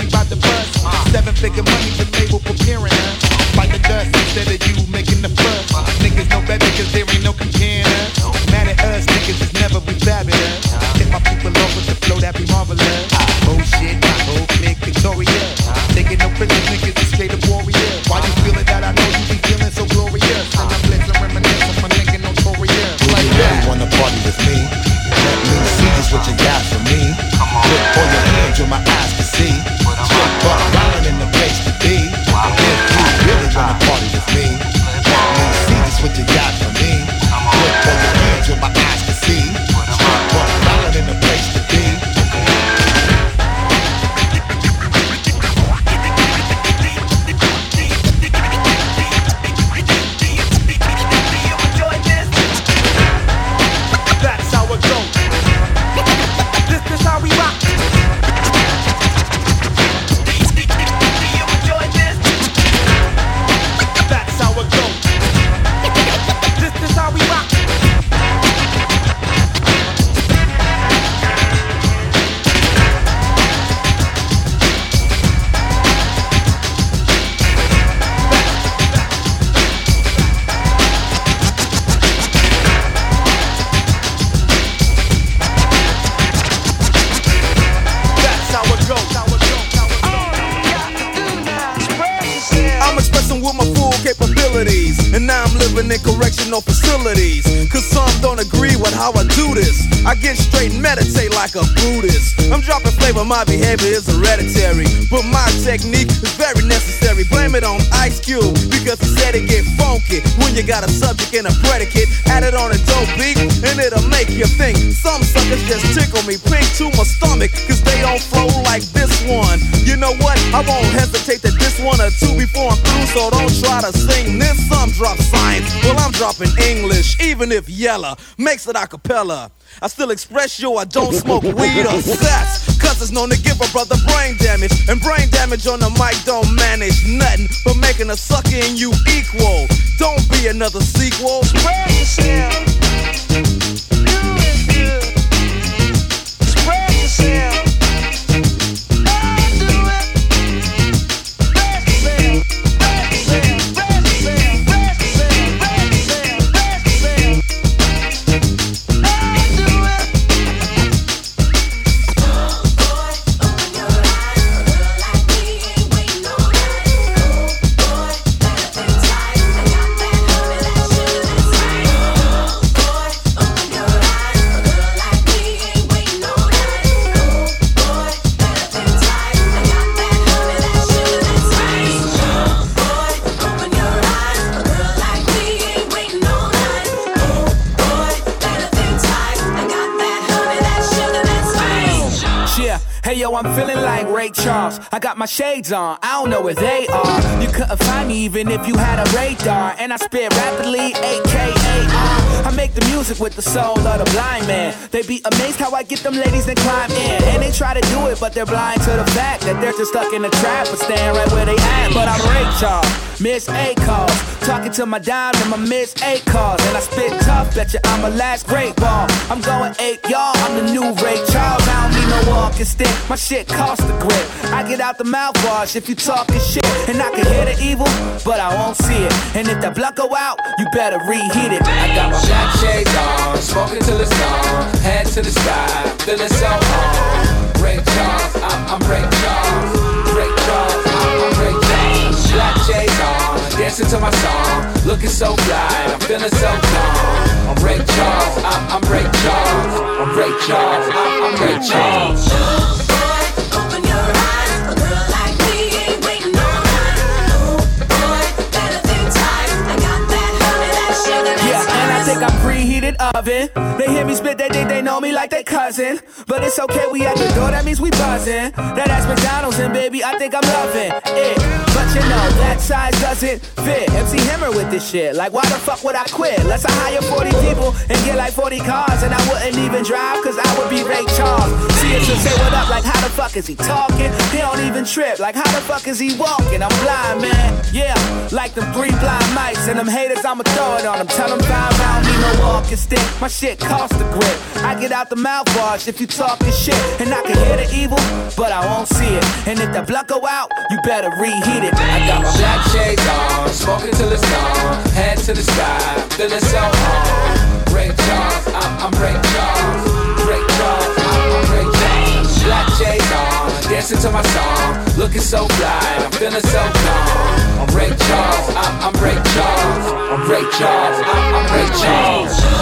and now I'm living in correctional facilities. Cause some don't agree with how I do this. I get straight and meditate like a Buddhist. I'm dropping flavor, my behavior is hereditary, but my technique is very necessary. Blame it on Ice Cube, because he said it get funky when you got a subject and a predicate. Add it on a dope beat, and it'll make you think. Some suckers just tickle me pink to my stomach, cause they don't flow like this one. You know what? I won't hesitate to diss one or two before I'm through, so don't try to sing this. Some drop science, well I'm dropping English, even if Yella makes it a cappella. I still express yo, I don't smoke weed or sex, cause it's known to give a brother brain damage. And brain damage on the mic don't manage nothing but making a sucker and you equal. Don't be another sequel. Spread yourself. Do it good. Spread yourself. Yo, I'm feeling like Ray Charles. I got my shades on, I don't know where they are. You couldn't find me even if you had a radar. And I spit rapidly, A K A R. I make the music with the soul of the blind man. They be amazed how I get them ladies that climb in. And they try to do it, but they're blind to the fact that they're just stuck in a trap, but staying right where they at. But I'm Ray Charles, Miss A calls, talking to my dime and my Miss A calls. And I spit tough, betcha I'm a last great ball. I'm going eight, y'all, I'm the new Ray Charles. I don't need no walking stick, my shit cost a grip. I get out the mouthwash if you talking shit. And I can hear the evil, but I won't see it. And if that blunt go out, you better reheat it. I got my black shades on, smoking till it's gone. Head to the sky, feeling so on. Ray Charles, I'm, I'm Ray Charles. Ray Charles, I'm, I'm Ray Charles. Black shades on, dancing to my song. Looking so fly, I'm feeling so calm. I'm Ray Charles, I'm, I'm Ray Charles. I'm Ray Charles, I'm, I'm Ray Charles. I preheated oven. They hear me spit, they think they know me like they cousin. But it's okay, we at the door, that means we buzzing. That ass McDonald's and baby, I think I'm loving it. But you know, that size doesn't fit. M C Hammer with this shit, like why the fuck would I quit? Let's I hire forty people and get like forty cars. And I wouldn't even drive, cause I would be Ray Charles. See it and say what up, like how the fuck is he talking? He don't even trip, like how the fuck is he walking? I'm blind, man, yeah, like them three blind mice. And them haters, I'ma throw it on them, tell them five round. Need no walking stick, my shit cost a grip. I get out the mouthwash if you talking shit. And I can hear the evil, but I won't see it. And if that blunt go out, you better reheat it. I got my black shades on, smoking till it's gone. Head to the sky, feeling so on. Ray Charles, I'm, I'm Ray Charles. Ray Charles, I'm, I'm Ray Charles. Black shades on, dancing to my song. Looking so fly, I'm feeling so calm. I'm Ray Charles, I'm, I'm Ray Charles. I'm Ray Charles, I'm, I'm Ray Charles.